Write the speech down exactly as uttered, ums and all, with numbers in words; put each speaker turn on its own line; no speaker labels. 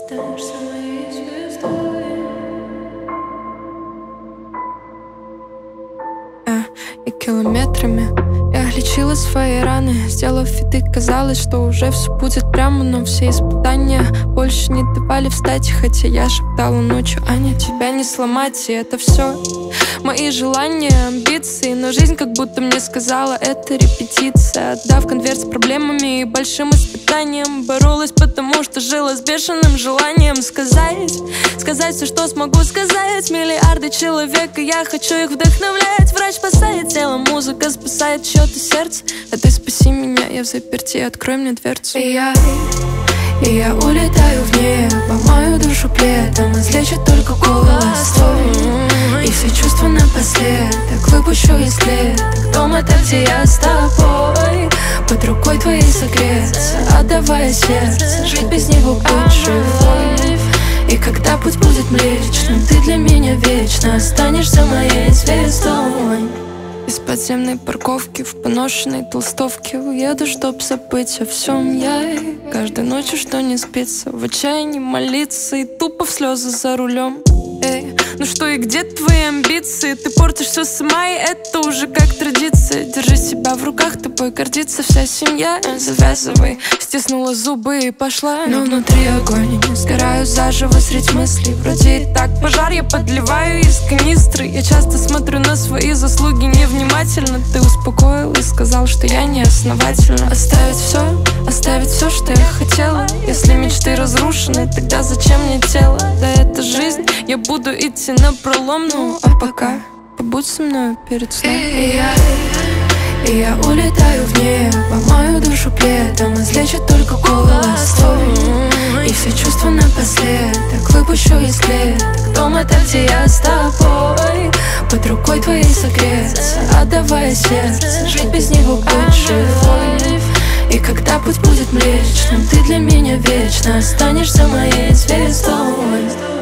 Останешься моей звездой.
Я и километрами я лечила свои раны, сделав фиты, казалось, что уже все будет прямо. Но все испытания больше не давали встать. Хотя я шептала ночью: Аня, тебя не сломать. И это все мои желания, амбиции. Но жизнь как будто мне сказала: это репетиция. Отдав конверт с проблемами и большим испытанием, боролась, потому что жила с бешеным желанием сказать, сказать все, что смогу сказать. Миллиарды человек, и я хочу их вдохновлять. Врач спасает тело, музыка спасает чьё-то сердце. А ты спаси меня, я в заперти, открой мне дверцу. И я, и я улетаю в небо, мою душу пледом излечит только голос твой. И все чувства напоследок выпущу из клеток. Дом — это где я с тобой, под рукой твоей согреться, отдавая сердце, жить без него быть живой. И когда путь будет млечным, ты для меня вечно останешься моей звездой. Из подземной парковки в поношенной толстовке уеду, чтоб забыть о всем я. И каждой ночью, что не спится, в отчаянии молиться и тупо в слезы за рулем. Эй, ну что и где твои амбиции? Ты портишь все сама, и это уже как традиция. Держи себя в руках, тобой гордится вся семья. Завязывай, стиснула зубы и пошла. Но внутри огонь, сгораю заживо средь мыслей. Вроде и так пожар, я подливаю из канистры. Я часто смотрю на свои заслуги невнимательно. Ты успокоил и сказал, что я не основательна. Оставить все, оставить все, что я хотела. Если мечты разрушены, тогда зачем мне тело? Да это жизнь, я буду идти напролом. Ну а пока побудь со мной перед сном. И я, и я улетаю в небо, мою душу пледом излечит только голос твой. И все чувства напоследок выпущу из клеток. Дом — это где я с тобой, под рукой твоей согреться, отдавая сердце, жить без него быть живой. И когда путь будет млечным, ты для меня вечно останешься моей звездой.